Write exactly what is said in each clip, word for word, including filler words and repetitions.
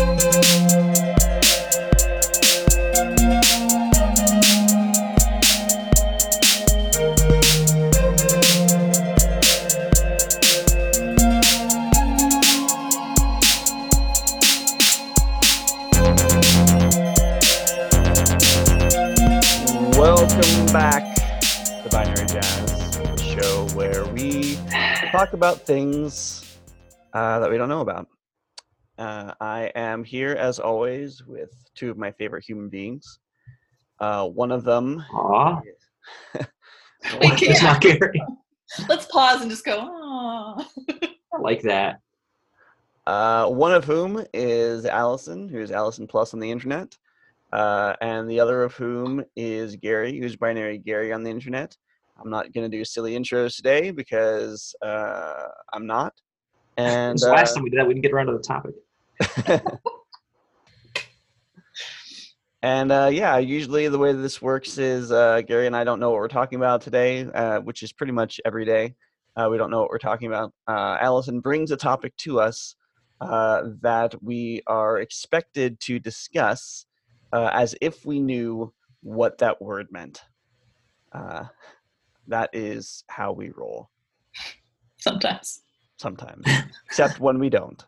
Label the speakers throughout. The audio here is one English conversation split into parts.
Speaker 1: Welcome back to Binary Jazz, the show where we talk about things uh, that we don't know about. Uh, I am here, as always, with two of my favorite human beings. Uh, one of them...
Speaker 2: Aww.
Speaker 1: Is...
Speaker 2: Wait, it's not Gary.
Speaker 3: Let's pause and just go, aww.
Speaker 2: I like that.
Speaker 1: Uh, one of whom is Allison, who's Allison Plus on the internet. Uh, and the other of whom is Gary, who's Binary Gary on the internet. I'm not going to do silly intros today because uh, I'm not. And
Speaker 2: the last
Speaker 1: uh,
Speaker 2: time we did that, we didn't get around to the topic.
Speaker 1: and uh, yeah, usually the way this works is uh, Gary and I don't know what we're talking about today, uh, which is pretty much every day. Uh, we don't know what we're talking about. Uh, Allison brings a topic to us uh, that we are expected to discuss Uh, as if we knew what that word meant. Uh, that is how we roll.
Speaker 3: Sometimes.
Speaker 1: Sometimes. Except when we don't.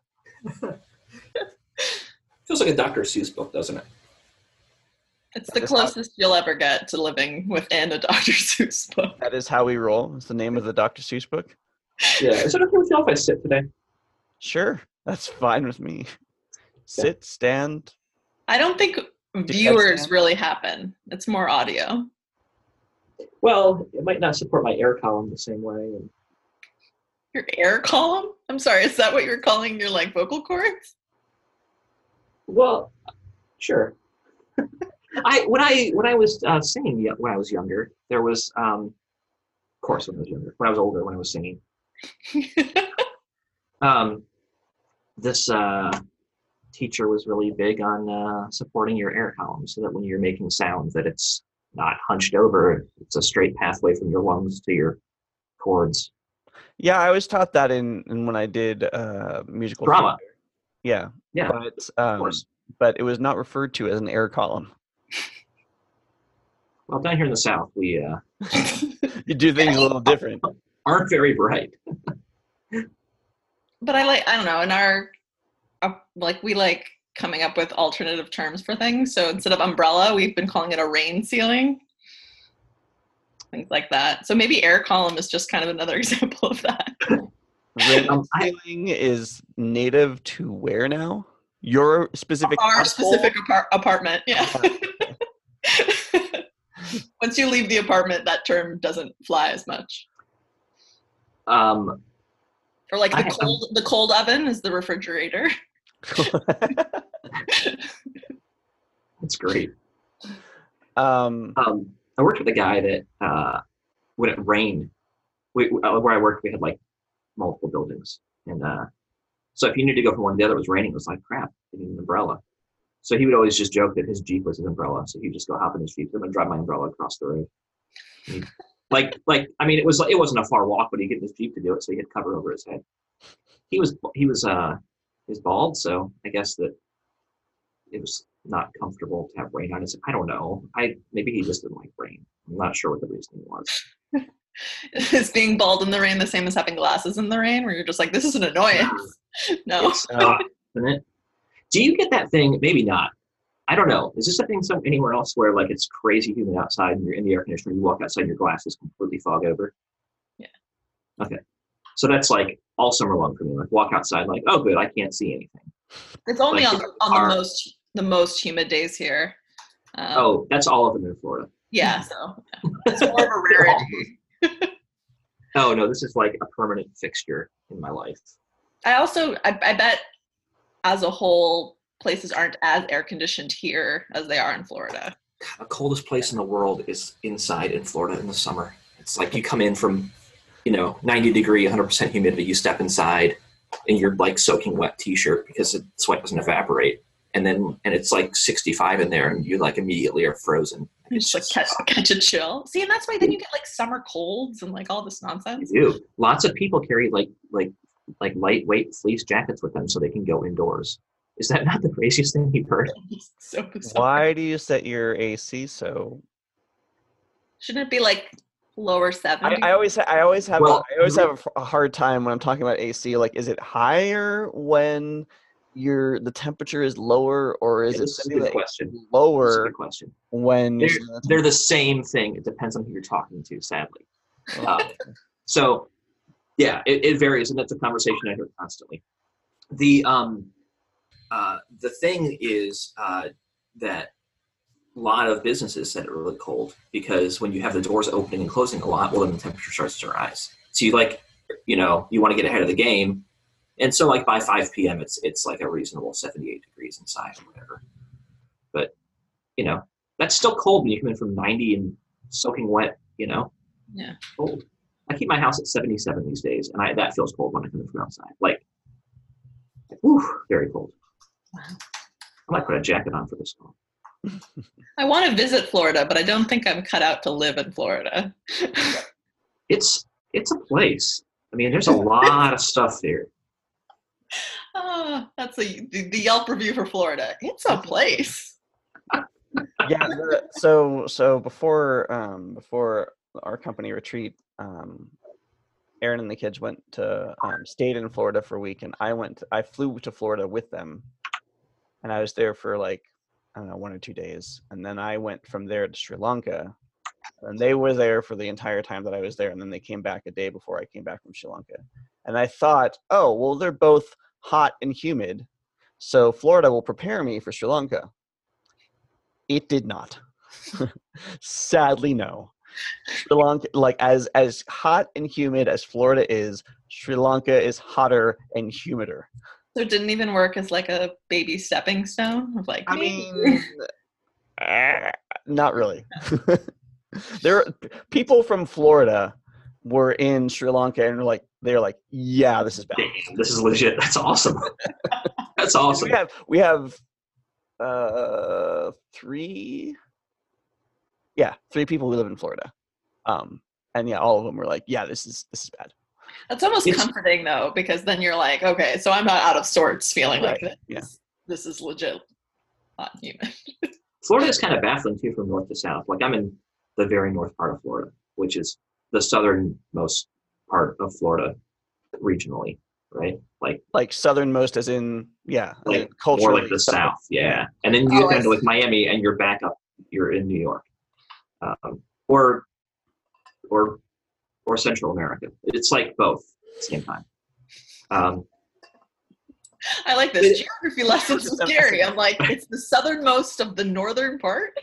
Speaker 2: Feels like a Doctor Seuss book, doesn't it?
Speaker 3: It's the closest how, you'll ever get to living within a Doctor Seuss book.
Speaker 1: That is how we roll. It's the name of the Doctor Seuss book.
Speaker 2: Yeah. Is it okay with y'all if I sit today?
Speaker 1: Sure. That's fine with me. Sit, yeah. Stand.
Speaker 3: I don't think... viewers really happen. It's more audio.
Speaker 2: Well, it might not support my air column the same way. And...
Speaker 3: Your air column? I'm sorry, is that what you're calling your like vocal cords?
Speaker 2: Well, sure. I when I when I was uh, singing when I was younger, there was um, of course when I was younger. When I was older, when I was singing, um, this. Uh, teacher was really big on uh, supporting your air column so that when you're making sound that it's not hunched over, it's a straight pathway from your lungs to your cords.
Speaker 1: Yeah, I was taught that in, in when I did uh, musical
Speaker 2: drama.
Speaker 1: Theater. Yeah,
Speaker 2: yeah,
Speaker 1: but um, but it was not referred to as an air column.
Speaker 2: Well, down here in the South, we uh,
Speaker 1: you do things a little different.
Speaker 2: Aren't very bright.
Speaker 3: But I like I don't know in our. Uh, like we like coming up with alternative terms for things. So instead of umbrella, we've been calling it a rain ceiling. Things like that. So maybe air column is just kind of another example of that.
Speaker 1: Rain ceiling is native to where now? Your specific
Speaker 3: Our
Speaker 1: household?
Speaker 3: specific apart- apartment, yeah. Once you leave the apartment, that term doesn't fly as much.
Speaker 2: Um,
Speaker 3: or like the
Speaker 2: I,
Speaker 3: cold, I'm... the cold oven is the refrigerator.
Speaker 2: That's great.
Speaker 1: Um,
Speaker 2: um, I worked with a guy that uh, when it rained, we, uh, where I worked, we had like multiple buildings, and uh, so if you needed to go from one to the other, it was raining. It was like crap. I need an umbrella. So he would always just joke that his Jeep was his umbrella. So he'd just go hop in his Jeep and drive my umbrella across the road. He'd, like, like I mean, it was like it wasn't a far walk, but he'd get in his Jeep to do it, so he had cover over his head. He was he was uh. is bald, so I guess that it was not comfortable to have rain on his. I don't know. I maybe he just didn't like rain. I'm not sure what the reasoning was.
Speaker 3: Is being bald in the rain the same as having glasses in the rain, where you're just like, this is an annoyance? No.
Speaker 2: It's not, isn't it? Do you get that thing? Maybe not. I don't know. Is this a thing some anywhere else where like it's crazy humid outside and you're in the air conditioner, you walk outside and your glasses completely fog over?
Speaker 3: Yeah.
Speaker 2: Okay. So that's like all summer long for me. Like walk outside, like, oh good, I can't see anything.
Speaker 3: It's only
Speaker 2: like,
Speaker 3: on, on the most the most humid days here. Um,
Speaker 2: oh, that's all of them in Florida.
Speaker 3: Yeah, so yeah. It's more of a rarity.
Speaker 2: Oh no, this is like a permanent fixture in my life.
Speaker 3: I also, I, I bet, as a whole, places aren't as air conditioned here as they are in Florida.
Speaker 2: The coldest place in the world is inside in Florida in the summer. It's like you come in from, you know, ninety degree, one hundred percent humidity. You step inside, and you're like soaking wet T-shirt because the sweat doesn't evaporate. And then, and it's like sixty-five in there, and you like immediately are frozen.
Speaker 3: You just like catch, catch a chill. See, and that's why then you get like summer colds and like all this nonsense.
Speaker 2: You do. Lots of people carry like like like lightweight fleece jackets with them so they can go indoors. Is that not the craziest thing you've heard?
Speaker 3: So bizarre.
Speaker 1: Why do you set your A C so?
Speaker 3: Shouldn't it be like lower
Speaker 1: I,
Speaker 3: seventy?
Speaker 1: I always ha- I always have
Speaker 2: Well,
Speaker 1: a, I always have a, a hard time when I'm talking about A C. Like, is it higher when your the temperature is lower, or is
Speaker 2: Yeah,
Speaker 1: it
Speaker 2: this is a
Speaker 1: setting
Speaker 2: good
Speaker 1: the
Speaker 2: question. That's a
Speaker 1: lower
Speaker 2: good question.
Speaker 1: when you're
Speaker 2: They're,
Speaker 1: setting the
Speaker 2: they're the same thing. It depends on who you're talking to, sadly.
Speaker 1: temperature?
Speaker 2: Uh, so, yeah, it, it varies, and that's a conversation I hear constantly. The um, uh, the thing is uh, that a lot of businesses set it really cold because when you have the doors opening and closing a lot, well, then the temperature starts to rise. So you like, you know, you want to get ahead of the game. And so like by five p.m., it's it's like a reasonable seventy-eight degrees inside or whatever. But, you know, that's still cold when you come in from ninety and soaking wet, you know?
Speaker 3: Yeah.
Speaker 2: Cold. I keep my house at seventy-seven these days, and I that feels cold when I come in from outside. Like, whew, very cold.
Speaker 3: Wow.
Speaker 2: I might put a jacket on for this call.
Speaker 3: I want to visit Florida, but I don't think I'm cut out to live in Florida.
Speaker 2: It's it's a place. I mean, there's a lot of stuff there.
Speaker 3: Oh, that's a, the, the Yelp review for Florida. It's a place.
Speaker 1: Yeah. The, so so before um before our company retreat, um, Aaron and the kids went to um, stayed in Florida for a week, and I went. To, I flew to Florida with them, and I was there for like I don't know one or two days, and then I went from there to Sri Lanka, and they were there for the entire time that I was there, and then they came back a day before I came back from Sri Lanka, and I thought, oh well, they're both hot and humid, so Florida will prepare me for Sri Lanka. It did not. Sadly, no. Sri Lanka, like as as hot and humid as Florida is, Sri Lanka is hotter and humider.
Speaker 3: So it didn't even work as like a baby stepping stone of like,
Speaker 1: I
Speaker 3: maybe.
Speaker 1: mean, uh, not really. There, people from Florida were in Sri Lanka and were like, they're like, yeah, this is bad.
Speaker 2: Damn, this is legit. That's awesome. That's awesome.
Speaker 1: We have we have uh three, yeah, three people who live in Florida, um, and yeah, all of them were like, yeah, this is this is bad.
Speaker 3: That's almost
Speaker 2: It's-
Speaker 3: comforting though, because then you're like, okay, so I'm not out of sorts feeling like
Speaker 1: Right,
Speaker 3: this.
Speaker 1: yeah.
Speaker 3: This is legit hot and humid.
Speaker 2: Florida is kind of baffling too from north to south. Like I'm in the very north part of Florida, which is the southernmost part of Florida regionally, right? Like
Speaker 1: Like southernmost, as in yeah, as
Speaker 2: like
Speaker 1: in culturally.
Speaker 2: more like the south, yeah. And then you
Speaker 3: Oh,
Speaker 2: get
Speaker 3: I
Speaker 2: down to like
Speaker 3: see.
Speaker 2: Miami, and you're back up. You're in New York, um, or or or Central America. It's like both at the same time. Um,
Speaker 3: I like this.
Speaker 2: It-
Speaker 3: Geography lessons with Gary. I'm like, it's the southernmost of the northern part.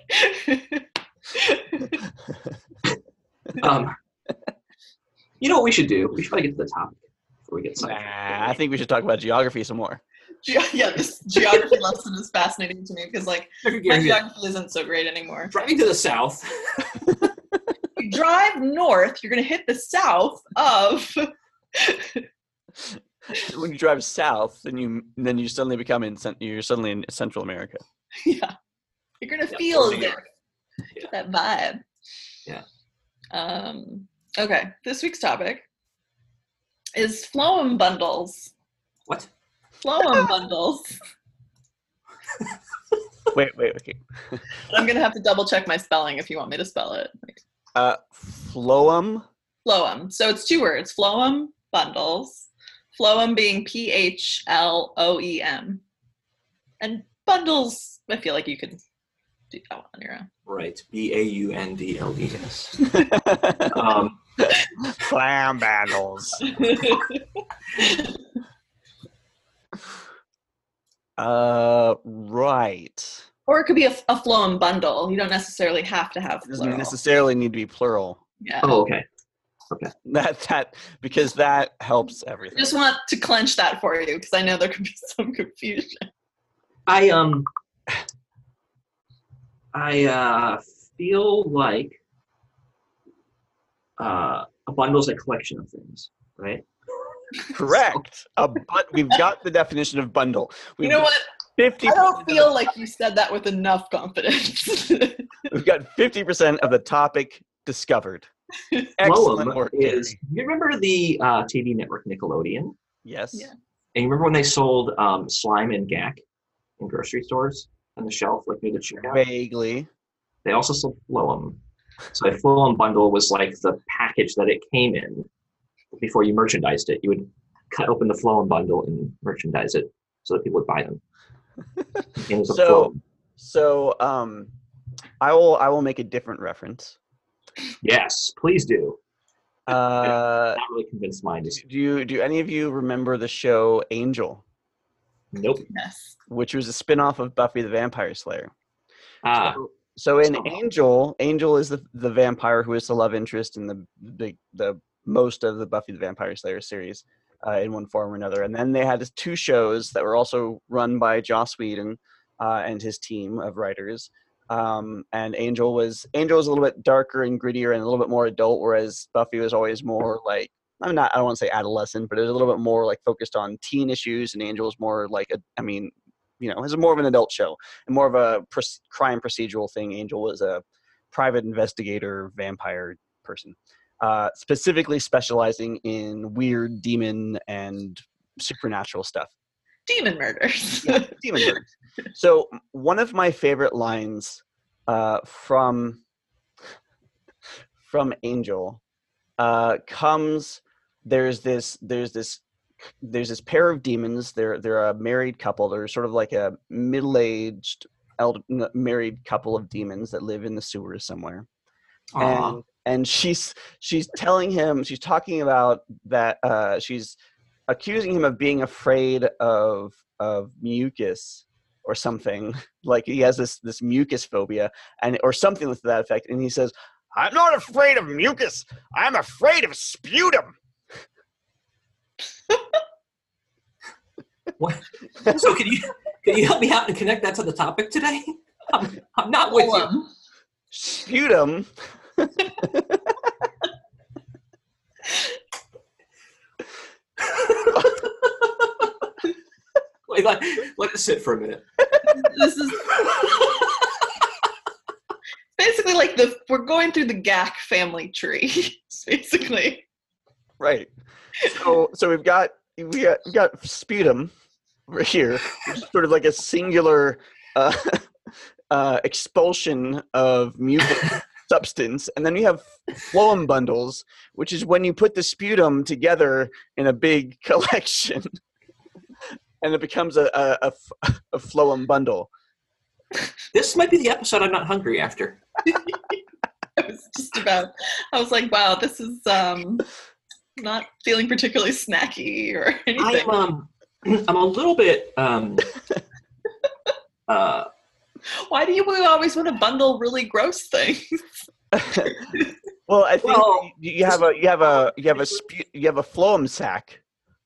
Speaker 2: um, you know what we should do? We should probably get to the topic before we get
Speaker 1: Nah,
Speaker 2: sidetracked.
Speaker 1: I think we should talk about geography some more.
Speaker 3: Ge- yeah, this geography lesson is fascinating to me because like my geography isn't so great anymore.
Speaker 2: Driving to the south.
Speaker 3: You drive north, you're gonna hit the south of.
Speaker 1: When you drive south, then you then you suddenly become in cen- you're suddenly in Central America.
Speaker 3: Yeah, you're gonna
Speaker 2: Yeah,
Speaker 3: feel
Speaker 2: or
Speaker 3: it.
Speaker 2: New York. Yeah.
Speaker 3: That vibe.
Speaker 2: Yeah.
Speaker 3: Um. Okay, this week's topic is Floem bundles.
Speaker 2: What?
Speaker 3: Floem bundles.
Speaker 1: Wait, wait, okay.
Speaker 3: I'm gonna have to double check my spelling if you want me to spell it.
Speaker 1: Uh, phloem.
Speaker 3: Floem. So it's two words. Floem bundles. Floem being P H L O E M. And bundles, I feel like you could do that one on your own.
Speaker 2: Right. B A U N D L E S. Um,
Speaker 1: Clam bundles. Uh, right.
Speaker 3: Or it could be a, a Floem bundle. You don't necessarily have to have
Speaker 1: It doesn't
Speaker 3: plural.
Speaker 1: necessarily need to be plural.
Speaker 3: Yeah.
Speaker 2: oh, okay.
Speaker 1: That that because that helps everything.
Speaker 3: Just want to clench that for you because I know there could be some confusion.
Speaker 2: I um I uh feel like uh a bundle's a collection of things, right?
Speaker 1: Correct. A but we've got the definition of bundle.
Speaker 3: You know what?
Speaker 1: Fifty.
Speaker 3: I don't feel like you said that with enough confidence.
Speaker 1: We've got fifty percent of the topic discovered. Excellent
Speaker 2: Floem
Speaker 1: work,
Speaker 2: is
Speaker 1: Gary.
Speaker 2: you remember the uh T V network Nickelodeon?
Speaker 1: Yes.
Speaker 3: Yeah.
Speaker 2: And you remember when they sold um Slime and Gak? in grocery stores on the shelf, like near the checkout.
Speaker 1: Vaguely.
Speaker 2: They also sold phloem. So a phloem bundle was like the package that it came in before you merchandised it. You would cut open the phloem bundle and merchandise it so that people would buy them. It was a
Speaker 1: So,
Speaker 2: phloem.
Speaker 1: so um, I will I will make a different reference.
Speaker 2: Yes, please do.
Speaker 1: Uh,
Speaker 2: Not really convinced mine is.
Speaker 1: do you do any of you remember the show Angel,
Speaker 2: Nope.
Speaker 3: Yes.
Speaker 1: which was a spin-off of Buffy the Vampire Slayer?
Speaker 2: Ah,
Speaker 1: So, so in
Speaker 2: Somehow.
Speaker 1: Angel, Angel is the the vampire who is the love interest in the the, the most of the Buffy the Vampire Slayer series uh, in one form or another. And then they had two shows that were also run by Joss Whedon uh, and his team of writers. Um, and Angel was Angel was a little bit darker and grittier and a little bit more adult, whereas Buffy was always more like I'm not I don't want to say adolescent, but it was a little bit more like focused on teen issues. And Angel was more like a, I mean, you know, it was more of an adult show and more of a pr- crime procedural thing. Angel was a private investigator vampire person, uh, specifically specializing in weird demon and supernatural stuff.
Speaker 3: Demon murders.
Speaker 1: Yeah, demon murders. So one of my favorite lines uh, from from Angel uh, comes. There's this. There's this. There's this pair of demons. They're they're a married couple. They're sort of like a middle-aged elder, married couple of demons that live in the sewers somewhere.
Speaker 2: aw.
Speaker 1: And and she's she's telling him, she's talking about that uh, she's accusing him of being afraid of of mucus or something, like he has this this mucus phobia and or something to that effect. And he says, "I'm not afraid of mucus. I'm afraid of sputum."
Speaker 2: What? So can you can you help me out and connect that to the topic today? I'm, I'm not with you.
Speaker 3: Phloem.
Speaker 1: Sputum.
Speaker 2: Wait, let, let it sit for a minute.
Speaker 3: This is basically like the we're going through the G A C family tree. Basically.
Speaker 1: Right. So so we've got we got we got sputum right here, which is sort of like a singular uh, uh, expulsion of mucus substance, and then we have phloem bundles, which is when you put the sputum together in a big collection, and it becomes a a, a, a phloem bundle.
Speaker 2: This might be the episode I'm not hungry after.
Speaker 3: I was just about I was like, wow, this is um not feeling particularly snacky or
Speaker 2: I
Speaker 3: anything.
Speaker 2: am um, I'm a little bit um uh
Speaker 3: Why do you always want to bundle really gross things?
Speaker 1: Well, I think
Speaker 2: Well,
Speaker 1: you, you have a you have a you have a spu- you have a phloem sac,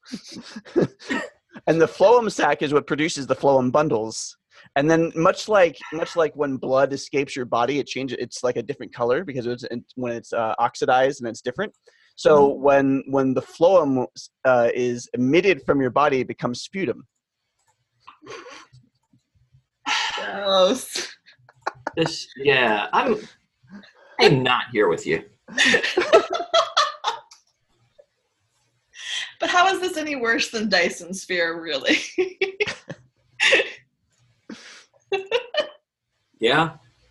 Speaker 1: and the phloem sac is what produces the phloem bundles. And then, much like much like when blood escapes your body, it changes. It's like a different color because it's when it's uh, oxidized and it's different. So when when the phloem uh, is emitted from your body, it becomes sputum.
Speaker 3: Gross.
Speaker 2: this yeah, I'm I'm not here with you.
Speaker 3: But how is this any worse than Dyson Sphere, really?
Speaker 2: Yeah.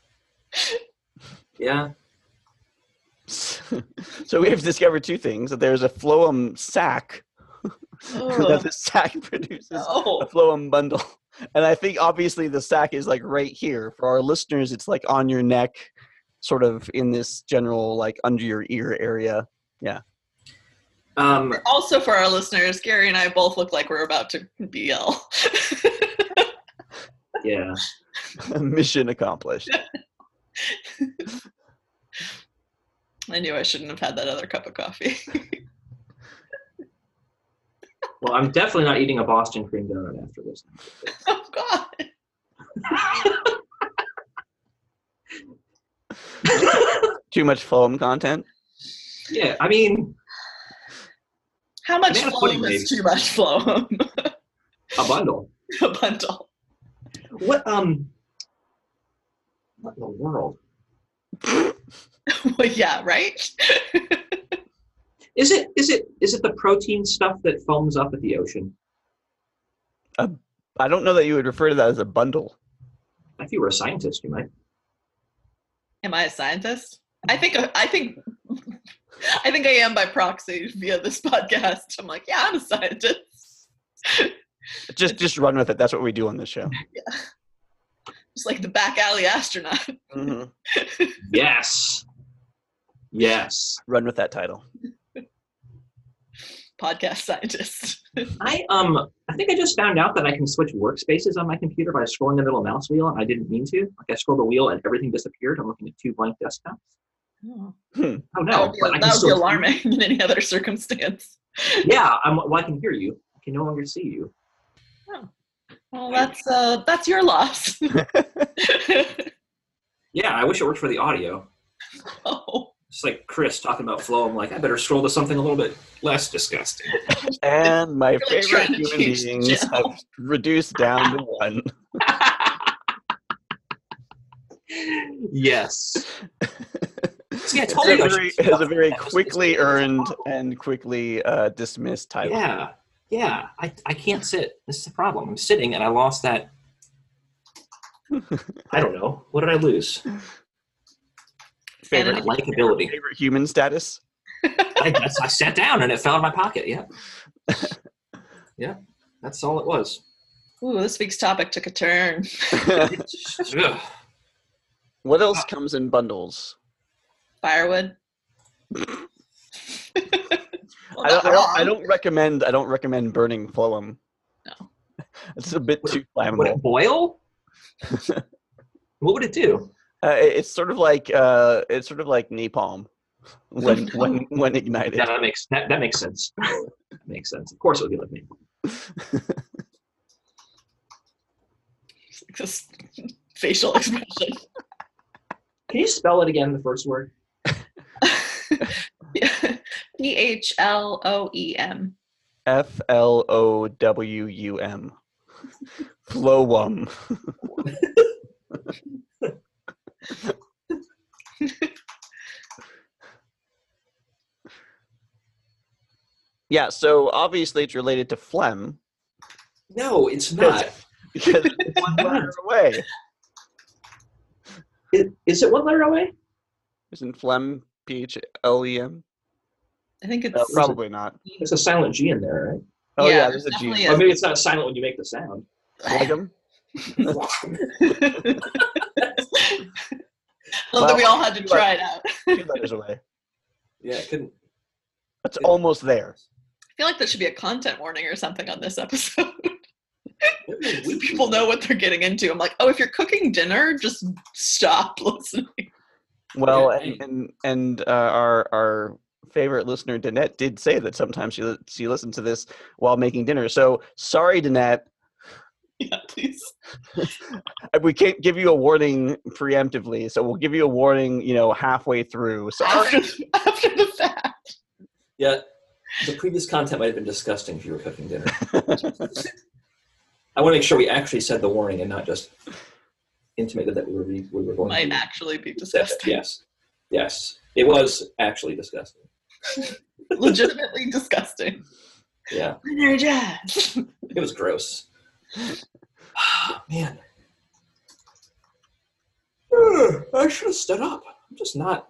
Speaker 2: Yeah.
Speaker 1: So we have discovered two things: that there's a phloem sac, that the sac produces
Speaker 3: No.
Speaker 1: a phloem bundle, and I think obviously the sac is like right here. For our listeners, it's like on your neck, sort of in this general like under your ear area. Yeah.
Speaker 2: Um
Speaker 3: Also, for our listeners, Gary and I both look like we're about to B L.
Speaker 2: yeah.
Speaker 1: Mission accomplished.
Speaker 3: I knew I shouldn't have had that other cup of coffee.
Speaker 2: Well, I'm definitely not eating a Boston cream donut after this.
Speaker 3: Oh, God.
Speaker 1: Too much phloem content.
Speaker 2: Yeah, I mean,
Speaker 3: How much
Speaker 2: Banana
Speaker 3: phloem
Speaker 2: pudding,
Speaker 3: is
Speaker 2: maybe.
Speaker 3: too much phloem?
Speaker 2: a bundle.
Speaker 3: A bundle.
Speaker 2: What um what in the world?
Speaker 3: Well, yeah, right?
Speaker 2: Is it is it is it the protein stuff that foams up at the ocean?
Speaker 1: I don't know that you would refer to that as a bundle.
Speaker 2: If you were a scientist, you might.
Speaker 3: Am I a scientist? I think I think I think I am by proxy via this podcast. I'm like, yeah, I'm a scientist.
Speaker 1: Just just run with it. That's what we do on this show.
Speaker 3: Yeah. Just like the back alley astronaut.
Speaker 1: Mm-hmm.
Speaker 2: Yes. Yes.
Speaker 1: Run with that title.
Speaker 3: Podcast scientist.
Speaker 2: I um I think I just found out that I can switch workspaces on my computer by scrolling the middle mouse wheel, and I didn't mean to. Like I scrolled the wheel and everything disappeared. I'm looking at two blank desktops.
Speaker 3: Oh,
Speaker 1: Hmm.
Speaker 2: Oh
Speaker 3: that
Speaker 2: no!
Speaker 3: would be,
Speaker 2: but I
Speaker 3: that
Speaker 2: can
Speaker 3: would be
Speaker 2: still-
Speaker 3: alarming in any other circumstance.
Speaker 2: Yeah, I'm. Well, I can hear you. I can no longer see you.
Speaker 3: Oh. Well, that's uh, that's your loss.
Speaker 2: Yeah, I wish it worked for the audio.
Speaker 3: Oh.
Speaker 2: Just like Chris talking about flow. I'm like, I better scroll to something a little bit less disgusting.
Speaker 1: And my
Speaker 3: Really
Speaker 1: favorite
Speaker 3: trying to
Speaker 1: human
Speaker 3: change the
Speaker 1: beings
Speaker 3: channel.
Speaker 1: have reduced down to one.
Speaker 2: Yes. See, I
Speaker 1: It's
Speaker 2: told
Speaker 1: a
Speaker 2: you I
Speaker 1: very,
Speaker 2: should-
Speaker 1: it has a very
Speaker 2: that was-
Speaker 1: quickly earned and quickly uh, dismissed title.
Speaker 2: Yeah, yeah. I, I can't sit. This is the problem. I'm sitting and I lost that. I don't know. What did I lose?
Speaker 1: Favorite,
Speaker 3: And
Speaker 2: Likability.
Speaker 1: favorite human status?
Speaker 2: I, that's, I sat down and it fell in my pocket. Yeah. Yeah. That's all it was.
Speaker 3: Ooh, this week's topic took a turn.
Speaker 2: Ugh.
Speaker 1: What else comes in bundles?
Speaker 3: Firewood. Well,
Speaker 1: I don't,
Speaker 3: not
Speaker 1: I, don't, I
Speaker 3: wrong.
Speaker 1: don't recommend. I don't recommend burning phloem.
Speaker 3: No.
Speaker 1: It's a bit too
Speaker 2: Would
Speaker 1: flammable.
Speaker 2: it boil? What would it do?
Speaker 1: Uh, it- it's sort of like uh, it's sort of like napalm when when when ignited.
Speaker 2: Yeah, that makes that, that makes sense. That makes sense. Of course, it would be like me.
Speaker 3: This facial expression.
Speaker 2: Can you spell it again? The first word.
Speaker 3: P H L O E M.
Speaker 1: F L O W U M. Phloem. Yeah, so obviously it's related to phlegm
Speaker 2: No, it's
Speaker 1: because,
Speaker 2: not.
Speaker 1: because it's one letter away.
Speaker 2: Is, is it one letter away?
Speaker 1: Isn't phlegm P H L E M?
Speaker 3: I think it's
Speaker 1: Uh, probably not.
Speaker 2: There's a silent G in there, right?
Speaker 1: Oh yeah,
Speaker 3: Yeah,
Speaker 1: there's a G.
Speaker 3: definitely
Speaker 2: Or maybe it's not silent when you make the sound.
Speaker 1: Phlegm?
Speaker 3: Love that we all had to try it out. I
Speaker 1: Two letters away.
Speaker 2: Yeah, it couldn't.
Speaker 1: It's almost there.
Speaker 3: feel like there should be a content warning or something on this episode.
Speaker 2: We
Speaker 3: So people know what they're getting into. I'm like, oh, if you're cooking dinner, just stop listening.
Speaker 1: Well,
Speaker 2: Yeah,
Speaker 1: and and, and uh, our our favorite listener Danette did say that sometimes she li- she listens to this while making dinner. So sorry, Danette.
Speaker 3: Yeah, please.
Speaker 1: We can't give you a warning preemptively, so we'll give you a warning, you know, halfway through. Sorry.
Speaker 3: After, after the fact.
Speaker 2: Yeah, the previous content might have been disgusting if you were cooking dinner. I want to make sure we actually said the warning and not just intimated that we were we were going
Speaker 3: Might
Speaker 2: to
Speaker 3: actually be
Speaker 2: accept it.
Speaker 3: disgusting.
Speaker 2: Yes, yes, it was actually disgusting.
Speaker 3: Legitimately disgusting.
Speaker 2: Yeah,
Speaker 3: Binary jazz.
Speaker 2: it was gross. Man, I should have stood up. I'm just not.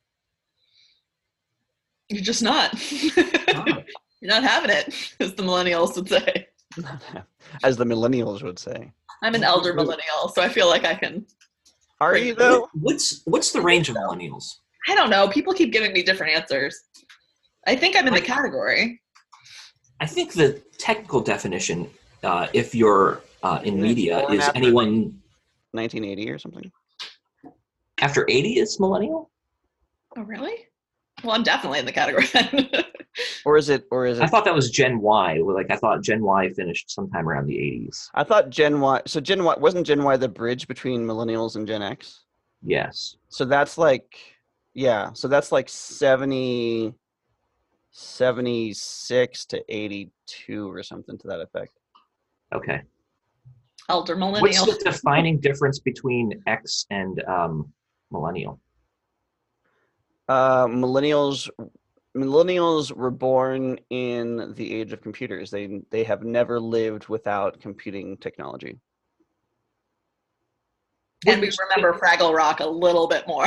Speaker 3: You're just not.
Speaker 2: not.
Speaker 3: You're not having it, as the millennials would say.
Speaker 1: As the millennials would say.
Speaker 3: I'm an elder millennial, so I feel like I can.
Speaker 1: Are you though?
Speaker 2: What's what's the range of millennials?
Speaker 3: I don't know. People keep giving me different answers. I think I'm in the category.
Speaker 2: I think the technical definition, uh, if you're uh, in
Speaker 1: Isn't it
Speaker 2: media,
Speaker 1: born
Speaker 2: is
Speaker 1: after-
Speaker 2: anyone
Speaker 1: nineteen eighty or something.
Speaker 2: after eighty is millennial.
Speaker 3: Oh, really? Well, I'm definitely in the category then.
Speaker 1: Or is it or is it
Speaker 2: I thought that was Gen Y. Like I thought Gen Y finished sometime around the eighties.
Speaker 1: I thought Gen Y so Gen Y wasn't Gen Y the bridge between millennials and Gen X?
Speaker 2: Yes.
Speaker 1: So that's like yeah, so that's like seventy seventy-six to eighty-two or something to that effect.
Speaker 2: Okay.
Speaker 3: elder
Speaker 2: What's
Speaker 3: millennial.
Speaker 2: the defining difference between X and um, millennial?
Speaker 1: Uh, millennials millennials were born in the age of computers. They they have never lived without computing technology.
Speaker 3: And we remember Fraggle Rock a little bit more.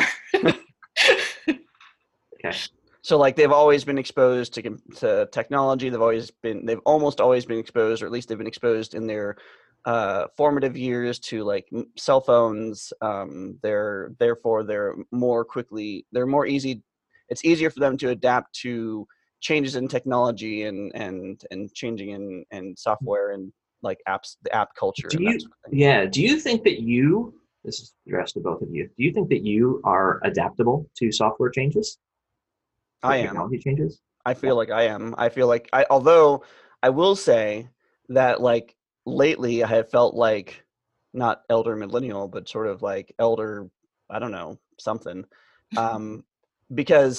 Speaker 2: Okay.
Speaker 1: So like they've always been exposed to com- to technology. They've always been they've almost always been exposed, or at least they've been exposed in their uh, formative years to like m- cell phones. Um, they're therefore they're more quickly they're more easy. It's easier for them to adapt to changes in technology and and and changing in and software and like apps, the app culture.
Speaker 2: Do
Speaker 1: and
Speaker 2: you?
Speaker 1: that sort of thing.
Speaker 2: Yeah. Do you think that you? This is addressed to both of you. Do you think that you are adaptable to software changes? Or
Speaker 1: I am.
Speaker 2: technology changes.
Speaker 1: I feel like I am. I feel like I, although I will say that like lately I have felt like not elder millennial, but sort of like elder, I don't know, something. Um, because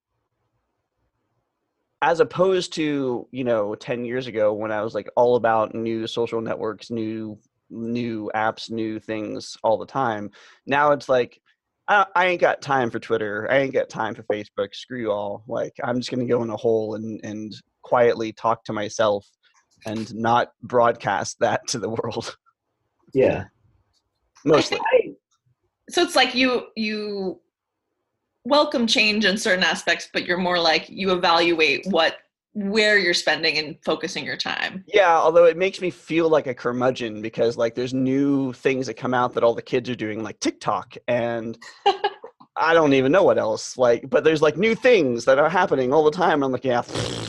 Speaker 1: as opposed to, you know, ten years ago when I was like all about new social networks, new, new apps, new things all the time. Now it's like, I, I ain't got time for Twitter. I ain't got time for Facebook. Screw you all. Like, I'm just going to go in a hole and, and quietly talk to myself and not broadcast that to the world.
Speaker 2: Yeah.
Speaker 1: Mostly.
Speaker 2: I,
Speaker 3: So it's like you you welcome change in certain aspects, but you're more like you evaluate what where you're spending and focusing your time.
Speaker 1: Yeah, although it makes me feel like a curmudgeon because like there's new things that come out that all the kids are doing, like TikTok, and I don't even know what else. Like, but there's like new things that are happening all the time. I'm like, yeah.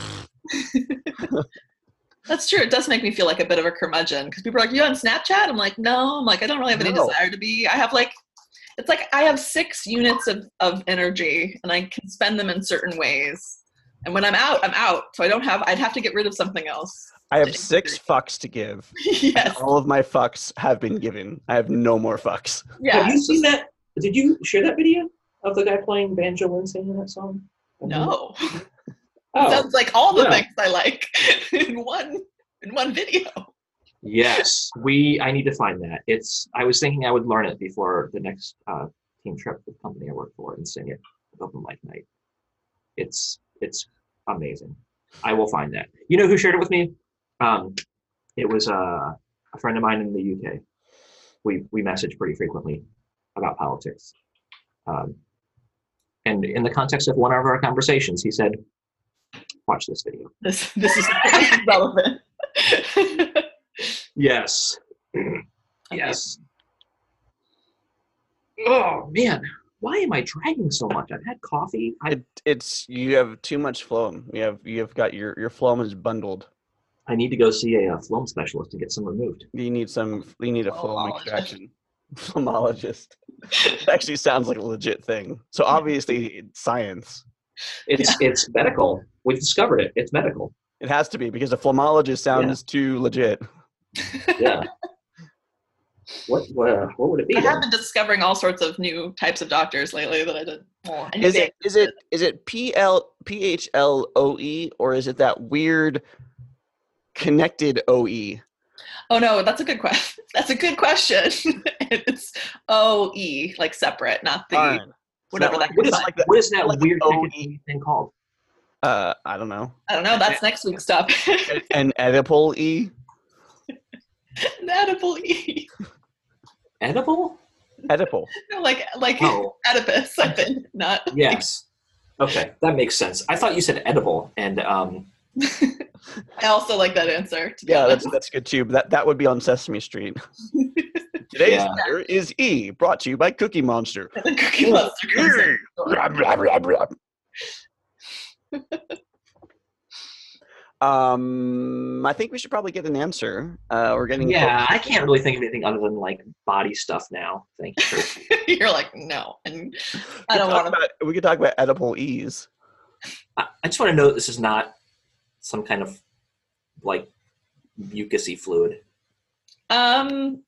Speaker 3: That's true. It does make me feel like a bit of a curmudgeon because people are like, "You on Snapchat?" I'm like, "No." I'm like, I don't really have any
Speaker 1: No.
Speaker 3: desire to be. I have like, it's like I have six units of of energy, and I can spend them in certain ways. And when I'm out, I'm out. So I don't have. I'd have to get rid of something else.
Speaker 1: I have six fucks to give.
Speaker 3: Yes.
Speaker 1: All of my fucks have been given. I have no more fucks.
Speaker 3: Yeah.
Speaker 2: have you seen that? Did you share that video of the guy playing banjo and singing that song?
Speaker 3: No.
Speaker 2: Oh,
Speaker 3: Sounds like all the
Speaker 2: yeah.
Speaker 3: things I like in one in one video.
Speaker 2: Yes, we. I need to find that. It's. I was thinking I would learn it before the next uh, team trip with the company I work for and sing it at open mic night. It's it's amazing. I will find that. You know who shared it with me? Um, it was uh, a friend of mine in the U K. We we message pretty frequently about politics. Um, and in the context of one of our conversations, he said, "Watch this video."
Speaker 3: This this is, this is relevant.
Speaker 2: Yes. Yes. Oh man, why am I dragging so much? I've had coffee. I
Speaker 1: It, it's you have too much phloem. You have you have got your your phloem is bundled.
Speaker 2: I need to go see a, uh phloem specialist to get some removed.
Speaker 1: You need some. You need a phloem
Speaker 3: Phloemologist.
Speaker 1: extraction. Phloemologist. It actually sounds like a legit thing. So obviously, it's science.
Speaker 2: It's it's medical. We discovered it. It's medical.
Speaker 1: It has to be because a phloemologist sounds too legit.
Speaker 2: Yeah. What what uh, what would it be?
Speaker 3: I have
Speaker 2: then?
Speaker 3: been discovering all sorts of new types of doctors lately that I didn't. Well, I knew
Speaker 1: Is
Speaker 3: they
Speaker 1: it is it
Speaker 3: existed.
Speaker 1: is it P L P H L O E or is it that weird connected O E?
Speaker 3: Oh no, that's a good question. That's a good question. It's O E, like separate, not the
Speaker 1: Fine.
Speaker 3: whatever
Speaker 1: It's not
Speaker 3: that
Speaker 2: What is
Speaker 3: combines.
Speaker 1: like the-
Speaker 2: what is that
Speaker 1: like
Speaker 2: weird
Speaker 1: O E.
Speaker 2: technical thing called?
Speaker 1: Uh, I don't know.
Speaker 3: I don't know. That's next week's stuff.
Speaker 1: An Oedipal E.
Speaker 3: An edible E.
Speaker 2: Edible?
Speaker 3: No,
Speaker 1: Oedipal.
Speaker 3: like like
Speaker 2: Oh.
Speaker 3: Oedipus, I think. Not
Speaker 2: Yes. Okay, that makes sense. I thought you said edible, and um,
Speaker 3: I also like that answer. To be
Speaker 1: Yeah,
Speaker 3: honest.
Speaker 1: that's that's good too. But that that would be on Sesame Street. Today's
Speaker 2: Yeah.
Speaker 1: letter is E, brought to you by Cookie Monster.
Speaker 3: And then Cookie Monster comes in.
Speaker 1: Blah, blah, blah, blah. Um, I think we should probably get an answer. Uh, we're getting
Speaker 2: yeah,
Speaker 1: close.
Speaker 2: I can't really think of anything other than like body stuff now. Thank you. For,
Speaker 3: You're like, no. And I
Speaker 1: We
Speaker 3: don't
Speaker 1: could talk
Speaker 3: want to.
Speaker 1: about- We could talk about edible E's.
Speaker 2: I, I just want to note this is not some kind of like mucusy fluid.
Speaker 3: Um.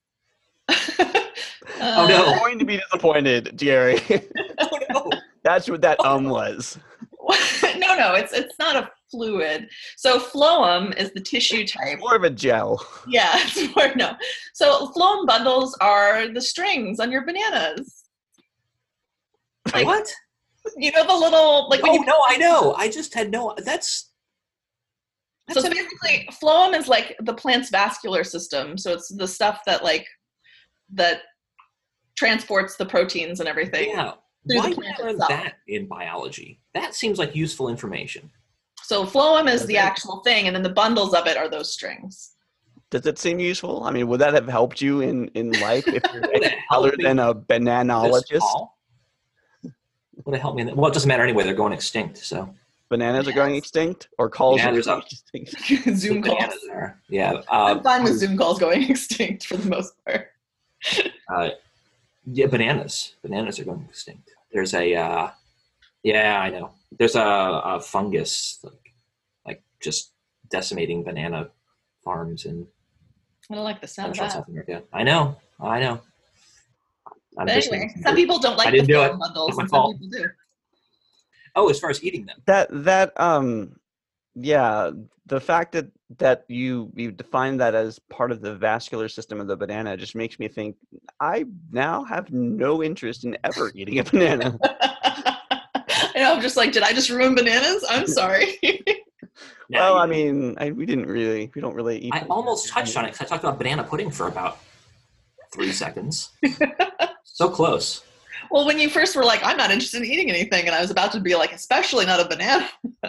Speaker 2: Oh, no.
Speaker 1: I'm going to be disappointed, Jerry.
Speaker 3: Oh no.
Speaker 1: That's what that um was.
Speaker 3: no, no, it's it's not a fluid. So phloem is the tissue type.
Speaker 1: More of a gel.
Speaker 3: Yeah, it's more no. So phloem bundles are the strings on your bananas. Like,
Speaker 2: What?
Speaker 3: You know the little like when
Speaker 4: Oh
Speaker 3: you
Speaker 4: no, I know. I just had no. That's
Speaker 3: so it's basically phloem is like the plant's vascular system. So it's the stuff that like that transports the proteins and everything.
Speaker 4: yeah.
Speaker 3: through
Speaker 4: Why
Speaker 3: the
Speaker 4: did
Speaker 3: plant
Speaker 4: I learn
Speaker 3: itself.
Speaker 4: that in biology? That seems like useful information.
Speaker 3: So phloem is
Speaker 1: Does
Speaker 3: the
Speaker 1: it?
Speaker 3: actual thing, and then the bundles of it are those strings.
Speaker 1: Does it seem useful? I mean, would that have helped you in, in life if you're
Speaker 4: Would it
Speaker 1: anything other
Speaker 4: help me
Speaker 1: than a
Speaker 4: This
Speaker 1: bananologist?
Speaker 4: call? Would it help me? In the, well, it doesn't matter anyway. They're going extinct. So
Speaker 1: Bananas are going
Speaker 3: Yes.
Speaker 1: extinct, or calls
Speaker 4: Yeah,
Speaker 1: are
Speaker 4: there's
Speaker 1: going
Speaker 4: a-
Speaker 1: extinct?
Speaker 3: Zoom
Speaker 4: the
Speaker 3: calls.
Speaker 4: bananas are. Yeah. Uh,
Speaker 3: I'm fine with Zoom calls going extinct for the most part.
Speaker 4: Uh, yeah, bananas. Bananas are going extinct. There's a. Uh, yeah, I know. There's a, a fungus like, like just decimating banana farms in
Speaker 3: I don't like the sound of
Speaker 4: Central
Speaker 3: that.
Speaker 4: South America. I know. I know. I'm
Speaker 3: But
Speaker 4: just
Speaker 3: anyway,
Speaker 4: making-
Speaker 3: some people don't
Speaker 4: I
Speaker 3: like
Speaker 4: didn't
Speaker 3: the
Speaker 4: do
Speaker 3: phloem
Speaker 4: it.
Speaker 3: bundles,
Speaker 4: Not my
Speaker 3: and some
Speaker 4: fault.
Speaker 3: people do.
Speaker 4: Oh, as far as eating them.
Speaker 1: That that um yeah, the fact that that you you define that as part of the vascular system of the banana just makes me think I now have no interest in ever eating a banana.
Speaker 3: I know, I'm just like, did I just ruin bananas? I'm sorry.
Speaker 4: Yeah,
Speaker 1: Well,
Speaker 4: you-
Speaker 1: I mean, I, we didn't really we don't really eat.
Speaker 4: I
Speaker 1: bananas.
Speaker 4: almost touched on it because I talked about banana pudding for about three seconds. So close.
Speaker 3: Well, when you first were like, I'm not interested in eating anything, and I was about to be like, especially not a banana.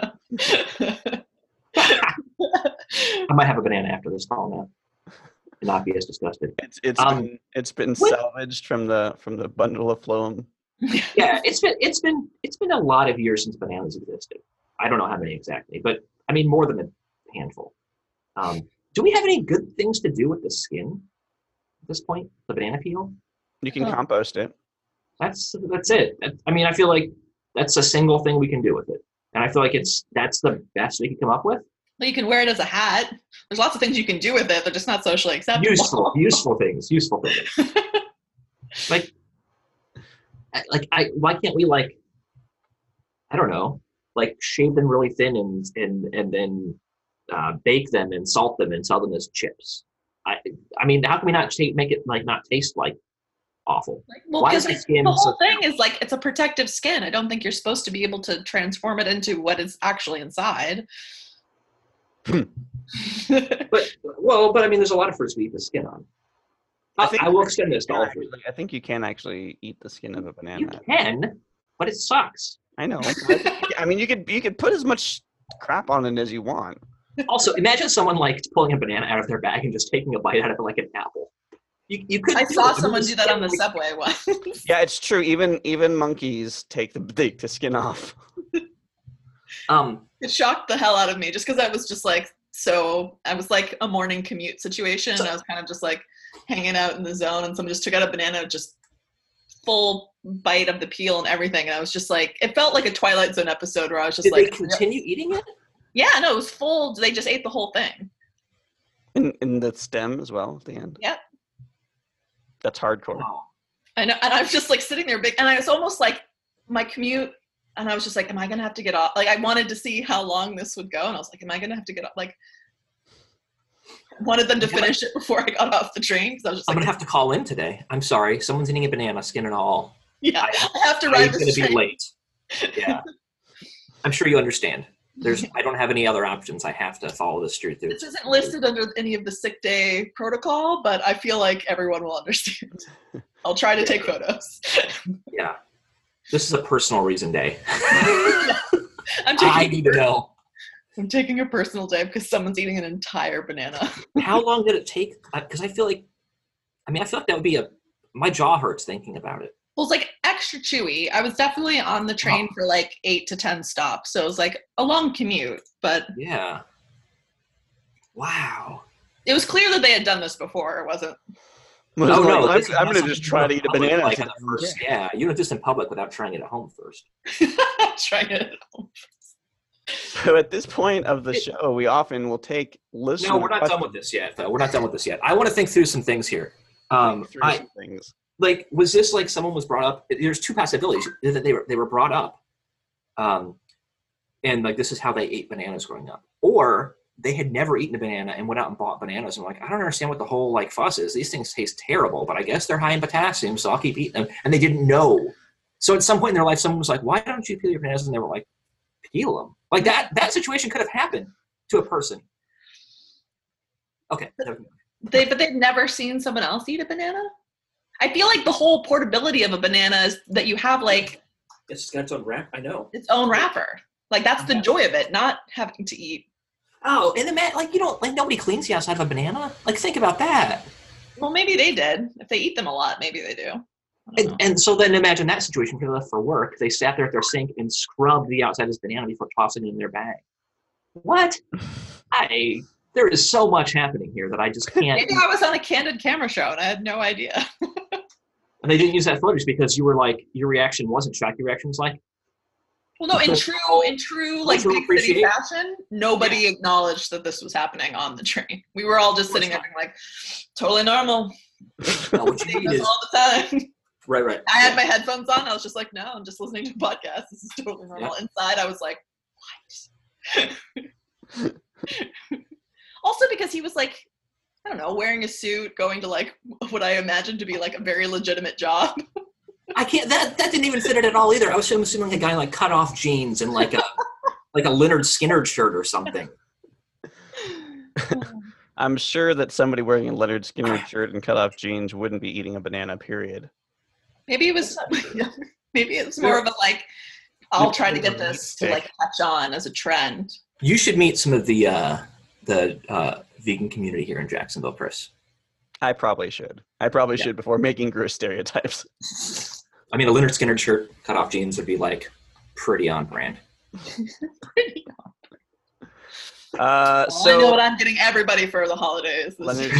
Speaker 2: I might have a banana after this call now. And not be as disgusted.
Speaker 1: It's it's
Speaker 2: Um,
Speaker 1: been it's been
Speaker 2: what-
Speaker 1: salvaged from the from the bundle of phloem.
Speaker 2: Yeah, it's been it's been it's been a lot of years since bananas existed. I don't know how many exactly, but I mean more than a handful. Um, do we have any good things to do with the skin at this point? The banana peel?
Speaker 1: You can
Speaker 3: Huh.
Speaker 1: compost it.
Speaker 2: That's that's it. That- I mean, I feel like that's a single thing we can do with it, and I feel like it's that's the best we can come up with.
Speaker 3: Well, you can wear it as a hat. There's lots of things you can do with it. They're just not socially acceptable.
Speaker 2: Useful, useful things, useful things. Like, I- like I why can't we like, I don't know, like shave them really thin and and and then uh, bake them and salt them and sell them as chips. I I mean, how can we not ta- make it like not taste like awful?
Speaker 3: Like, well,
Speaker 2: Why
Speaker 3: because
Speaker 2: is the
Speaker 3: like,
Speaker 2: skin
Speaker 3: the whole
Speaker 2: so
Speaker 3: thing is like it's a protective skin. I don't think you're supposed to be able to transform it into what is actually inside.
Speaker 2: But well, but I mean, there's a lot of fruits we eat the skin on.
Speaker 1: I
Speaker 2: I,
Speaker 1: think-
Speaker 2: I will extend this to
Speaker 1: Yeah,
Speaker 2: all fruit.
Speaker 1: actually, I think you can actually eat the skin of a
Speaker 2: You
Speaker 1: banana.
Speaker 2: can, but it sucks.
Speaker 1: I know. but I, think- I mean, you could you could put as much crap on it as you want.
Speaker 2: Also, imagine someone like pulling a banana out of their bag and just taking a bite out of it like an apple. You, you could.
Speaker 3: I
Speaker 2: do
Speaker 3: saw
Speaker 2: it.
Speaker 3: someone
Speaker 2: mean,
Speaker 3: do that on the
Speaker 2: like-
Speaker 3: subway once.
Speaker 1: Yeah, it's true. Even even monkeys take the take the skin off.
Speaker 2: Um,
Speaker 3: It shocked the hell out of me just because I was just like, so I was like a morning commute situation. And I was kind of just like hanging out in the zone, and someone just took out a banana, just full bite of the peel and everything. And I was just like, it felt like a Twilight Zone episode where I was just
Speaker 4: Did
Speaker 3: like,
Speaker 4: they continue eating it?
Speaker 3: yeah, no, it was full. They just ate the whole thing.
Speaker 1: In in the stem as well at the end.
Speaker 3: Yep.
Speaker 1: That's hardcore.
Speaker 2: wow.
Speaker 3: I know, and I was just like sitting there big, and I was almost like my commute, and I was just like, am I gonna have to get off? Like, I wanted to see how long this would go, and I was like, am I gonna have to get off? Like, wanted them to finish it before I got off the train because I was just
Speaker 4: I'm
Speaker 3: like,
Speaker 4: gonna have to call in today. I'm sorry. Someone's eating a banana, skin and all.
Speaker 3: yeah,
Speaker 4: I-
Speaker 3: I have to
Speaker 4: I'm
Speaker 3: ride
Speaker 4: gonna
Speaker 3: this
Speaker 4: be
Speaker 3: train.
Speaker 4: late. Yeah. I'm sure you understand. There's I don't have any other options. I have to follow this through. through.
Speaker 3: This isn't listed under any of the sick day protocol, but I feel like everyone will understand. I'll try to take photos.
Speaker 4: Yeah. This is a personal reason day.
Speaker 3: I'm
Speaker 4: I
Speaker 3: taking,
Speaker 4: need to know.
Speaker 3: I'm taking a personal day because someone's eating an entire banana.
Speaker 4: How long did it take? Because I feel like, I mean, I feel like that would be a, my jaw hurts thinking about it.
Speaker 3: Well, it's like extra chewy. I was definitely on the train
Speaker 4: Oh.
Speaker 3: for like eight to ten stops, so it was like a long commute. But
Speaker 4: Yeah. Wow.
Speaker 3: it was clear that they had done this before. It wasn't.
Speaker 1: Was
Speaker 4: Oh
Speaker 1: like,
Speaker 4: no,
Speaker 1: I'm,
Speaker 4: this is
Speaker 1: I'm
Speaker 4: not
Speaker 1: gonna
Speaker 4: something
Speaker 1: just
Speaker 4: you
Speaker 1: try
Speaker 4: do
Speaker 1: to
Speaker 4: in
Speaker 1: eat a
Speaker 4: public,
Speaker 1: banana.
Speaker 4: Like
Speaker 1: to
Speaker 4: at the
Speaker 1: get-
Speaker 4: first, yeah, you don't do this in public without trying it at home first.
Speaker 3: trying it.
Speaker 1: So at this point of the show, we often will take listener
Speaker 4: No, we're not done with this yet, though. We're not done with this yet. I want to think through some things here. Um,
Speaker 1: through
Speaker 4: I,
Speaker 1: some things.
Speaker 4: like, was this like someone was brought up? There's two possibilities that they were they were brought up, um, and like this is how they ate bananas growing up, or they had never eaten a banana and went out and bought bananas and were like, I don't understand what the whole like fuss is. These things taste terrible, but I guess they're high in potassium, so I'll keep eating them. And they didn't know So at some point in their life, someone was like, why don't you peel your bananas? And they were like, peel them. Like that, that situation could have happened to a person. Okay.
Speaker 3: They, but they've never seen someone else eat a banana? I feel like the whole portability of a banana is that you have like
Speaker 4: It's just got its own wrap. I know.
Speaker 3: its own wrapper. Like that's the joy of it, not having to eat.
Speaker 4: Oh, and the man, like you don't like nobody cleans the outside of a banana. Like think about that.
Speaker 3: Well, maybe they did. If they eat them a lot, maybe they do.
Speaker 4: And, and so then imagine that situation. People left for work. They sat there at their sink and scrubbed the outside of this banana before tossing it in their bag. What? I there is so much happening here that I just can't.
Speaker 3: Maybe I was on a candid camera show and I had no idea.
Speaker 4: And they didn't use that footage because you were like, your reaction wasn't shock. Your reaction was like,
Speaker 3: well, no, in true, in true, like
Speaker 4: to
Speaker 3: big city
Speaker 4: appreciate-
Speaker 3: fashion, nobody
Speaker 4: Yeah.
Speaker 3: acknowledged that this was happening on the train. We were all just sitting there being like, totally normal.
Speaker 4: no, what you
Speaker 3: Doing
Speaker 4: need
Speaker 3: this
Speaker 4: is
Speaker 3: all the time.
Speaker 4: right, right.
Speaker 3: I had my headphones on. I was just like, no, I'm just listening to a podcast. This is totally normal. Inside, I was like, what? Also, because he was like, I don't know, wearing a suit, going to like what I imagined to be like a very legitimate job.
Speaker 4: I can't. That that didn't even fit it at all either. I was assuming a guy like cut off jeans and like a like a Leonard Skinner shirt or something.
Speaker 1: I'm sure that somebody wearing a Leonard Skinner shirt and cut off jeans wouldn't be eating a banana, period.
Speaker 3: Maybe it was, maybe it was more of a like, I'll try to get this to like catch on as a trend.
Speaker 4: You should meet some of the uh, the uh, vegan community here in Jacksonville, Chris.
Speaker 1: I probably should. I probably
Speaker 4: Yeah.
Speaker 1: should before making gross stereotypes.
Speaker 4: I mean, a Leonard Skinner shirt, cut off jeans would be like pretty on brand.
Speaker 1: Uh,
Speaker 3: Well,
Speaker 1: so
Speaker 3: I know what I'm getting everybody for the holidays. This-
Speaker 1: Leonard,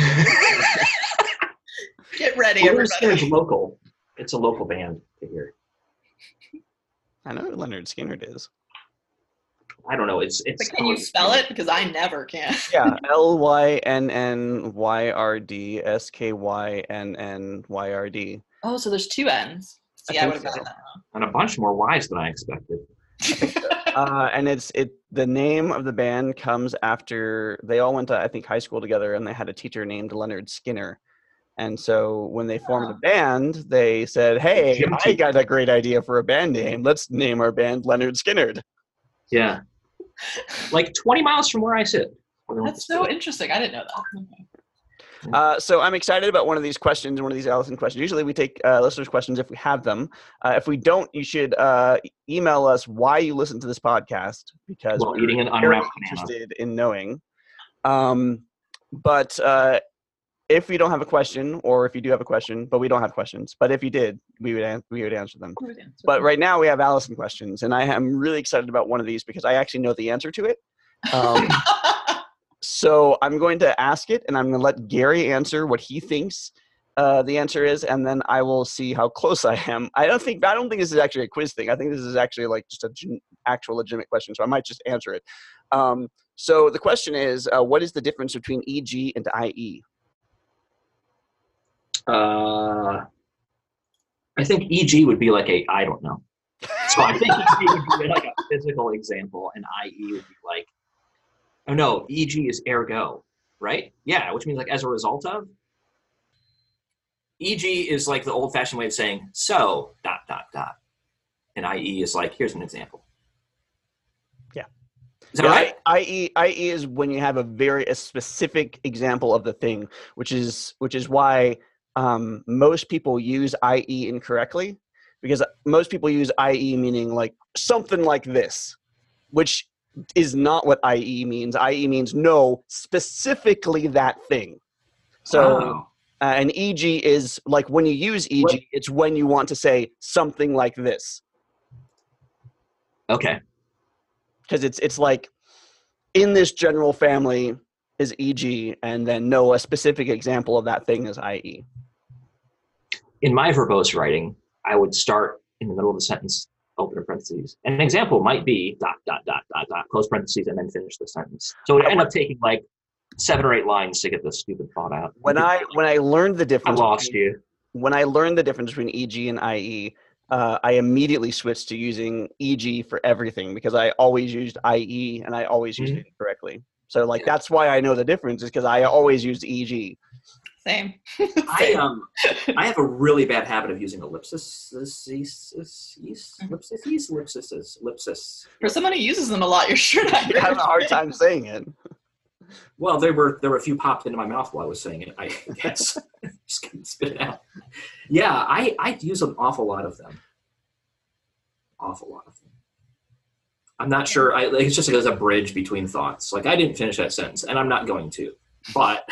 Speaker 3: Get ready,
Speaker 2: Leonard
Speaker 3: everybody.
Speaker 2: Skinner's local. It's a local band to hear.
Speaker 1: I know who Leonard Skinner is.
Speaker 2: I don't know. It's it's.
Speaker 3: But can you spell it? Because I never can.
Speaker 1: Yeah, L Y N N Y R D S K Y N N Y R D.
Speaker 3: Oh, so there's two N's.
Speaker 1: I
Speaker 3: See, I,
Speaker 1: think
Speaker 3: would have
Speaker 1: so.
Speaker 3: gotten
Speaker 2: And a bunch more Y's than I expected.
Speaker 1: Uh, and it's it. The name of the band comes after they all went to I think high school together, and they had a teacher named Leonard Skinner. And so when they formed a band, they said, "Hey,
Speaker 2: Gym
Speaker 1: I
Speaker 2: teacher.
Speaker 1: got a great idea for a band name. Let's name our band Leonard Skinnerd."
Speaker 2: Yeah, like twenty miles from where I sit.
Speaker 3: that. That's so interesting. I didn't know that. Okay.
Speaker 1: Uh, so I'm excited about one of these questions, one of these Allison questions. Usually we take uh, listeners' questions if we have them. Uh, if we don't, you should uh, email us why you listen to this podcast, because
Speaker 2: While
Speaker 1: we're
Speaker 2: eating an
Speaker 1: very
Speaker 2: unwrapped banana.
Speaker 1: interested in knowing. Um, but uh, if we don't have a question, or if you do have a question, but we don't have questions, but if you did, we would an- we would answer them. But right now we have Allison questions, and I am really excited about one of these because I actually know the answer to it. Um, So I'm going to ask it, and I'm going to let Gary answer what he thinks uh, the answer is, and then I will see how close I am. I don't think I don't think this is actually a quiz thing. I think this is actually like just a gen- actual legitimate question. So I might just answer it. Um, so the question is, uh, what is the difference between E G and I E?
Speaker 2: Uh, I think E G would be like a I don't know. So I think E G would be like a physical example, and I E would be like, oh no, E G is ergo, right? Yeah, which means like as a result of.
Speaker 4: E G is like the old-fashioned way of saying so dot dot dot, and I E is like here's an example.
Speaker 1: Yeah.
Speaker 4: Is that
Speaker 1: Yeah,
Speaker 4: right?
Speaker 1: I, IE, I E is when you have a very a specific example of the thing, which is which is why um, most people use I E incorrectly, because most people use I E meaning like something like this, which is not what I E means. I E means no, specifically that thing. So
Speaker 2: Oh.
Speaker 1: uh, an E G is like when you use E G,
Speaker 2: What-
Speaker 1: it's when you want to say something like this.
Speaker 4: Okay.
Speaker 1: Because it's it's like in this general family is E G, and then no, a specific example of that thing is I E.
Speaker 4: In my verbose writing, I would start in the middle of the sentence, open parentheses. And an example might be dot, dot, dot, dot, dot, close parentheses, and then finish the sentence. So it would end up taking like seven or eight lines to get this stupid thought out.
Speaker 1: When I when I learned the
Speaker 4: I
Speaker 1: difference,
Speaker 4: lost
Speaker 1: between-
Speaker 4: you.
Speaker 1: when I learned the difference between E G and I E, uh, I immediately switched to using E G for everything because I always used I E and I always used
Speaker 4: Mhm.
Speaker 1: it incorrectly. So like that's why I know the difference is because I always used E G.
Speaker 3: Same.
Speaker 2: I um I have a really bad habit of using ellipsis, ellipsis, ellipsis, ellipsis, ellipsis.
Speaker 3: For someone who uses them a lot, you're sure not.
Speaker 1: You're having a hard time saying it.
Speaker 2: Well, there were there were a few popped into my mouth while I was saying it. I guess just couldn't spit it out. Yeah, I I use an awful lot of them. Awful lot of them. I'm not sure. I like, it's just like there's a bridge between thoughts. Like I didn't finish that sentence, and I'm not going to. But.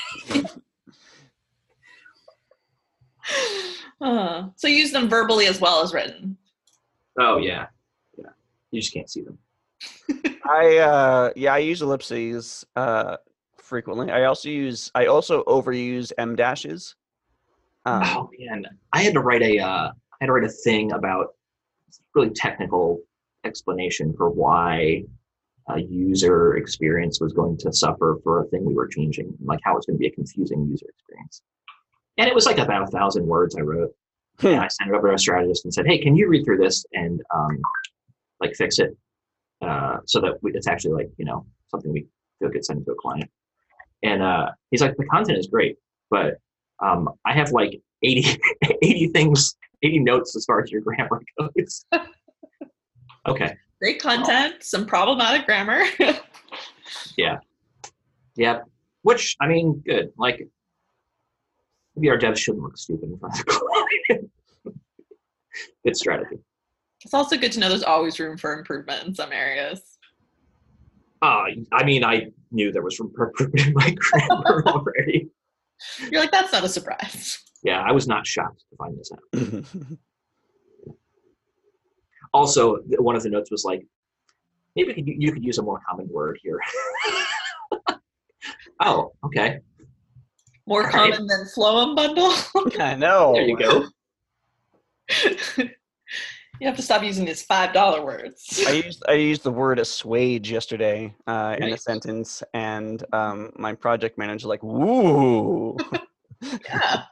Speaker 3: uh, so you use them verbally as well as written.
Speaker 2: Oh yeah, yeah. You just can't see them.
Speaker 1: I uh yeah, I use ellipses uh frequently. I also use I also overuse M dashes. Um,
Speaker 2: Oh man, I had to write a uh, I had to write a thing about really technical explanation for why a user experience was going to suffer for a thing we were changing, like how it's going to be a confusing user experience. And it was like about a thousand words I wrote, and I sent it over to a strategist and said, "Hey, can you read through this and um, like fix it uh, so that we, it's actually like you know something we feel could send to a client?" And uh, he's like, "The content is great, but um, I have like eighty, eighty things, eighty notes as far as your grammar goes." Okay.
Speaker 3: Great content, some problematic grammar.
Speaker 2: Yeah. Yeah. Which, I mean, good. Like, maybe our devs shouldn't look stupid in front of the client. Good strategy.
Speaker 3: It's also good to know there's always room for improvement in some areas.
Speaker 2: Uh, I mean, I knew there was room for improvement in my grammar already.
Speaker 3: You're like, that's not a surprise.
Speaker 2: Yeah, I was not shocked to find this out. Also, one of the notes was like, maybe you, you could use a more common word here. Oh, okay.
Speaker 3: More
Speaker 2: All
Speaker 3: common
Speaker 2: right.
Speaker 3: than phloem bundle.
Speaker 1: I know.
Speaker 2: There you go.
Speaker 3: You have to stop using these five dollar words.
Speaker 1: I used I used the word assuage yesterday uh, in a
Speaker 2: Nice.
Speaker 1: sentence, and um, my project manager like, "Woo!"
Speaker 3: Yeah.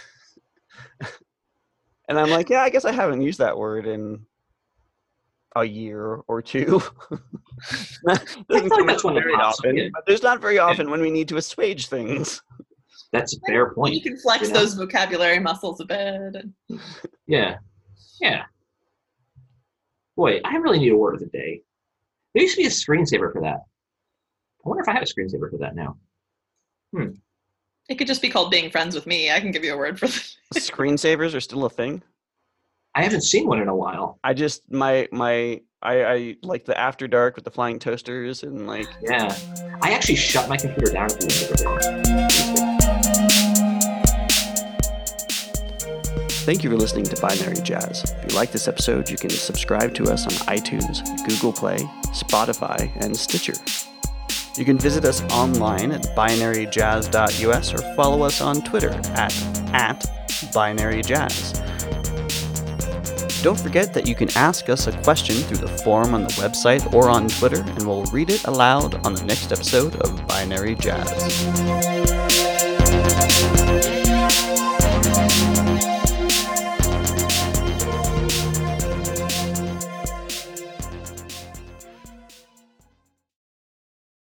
Speaker 1: And I'm like, "Yeah, I guess I haven't used that word in a year or two." Doesn't
Speaker 2: like
Speaker 1: come
Speaker 2: that's
Speaker 1: up
Speaker 2: when it
Speaker 1: very
Speaker 2: pops up,
Speaker 1: often,
Speaker 2: yeah.
Speaker 1: but there's not very often when we need to assuage things.
Speaker 2: That's a fair point.
Speaker 3: You can flex
Speaker 2: you know?
Speaker 3: those vocabulary muscles a bit.
Speaker 2: Yeah. Yeah. Boy, I really need a word of the day. There used to be a screensaver for that. I wonder if I have a screensaver for that now.
Speaker 3: It could just be called being friends with me. I can give you a word for that.
Speaker 1: Screensavers are still a thing.
Speaker 2: I haven't seen one in a while.
Speaker 1: I just my my I, I like the After Dark with the flying toasters and like
Speaker 2: Yeah. I actually shut my computer down a few minutes ago.
Speaker 1: Thank you for listening to Binary Jazz. If you like this episode, you can subscribe to us on iTunes, Google Play, Spotify, and Stitcher. You can visit us online at binary jazz dot U S or follow us on Twitter at, at binaryjazz. Don't forget that you can ask us a question through the form on the website or on Twitter, and we'll read it aloud on the next episode of Binary Jazz.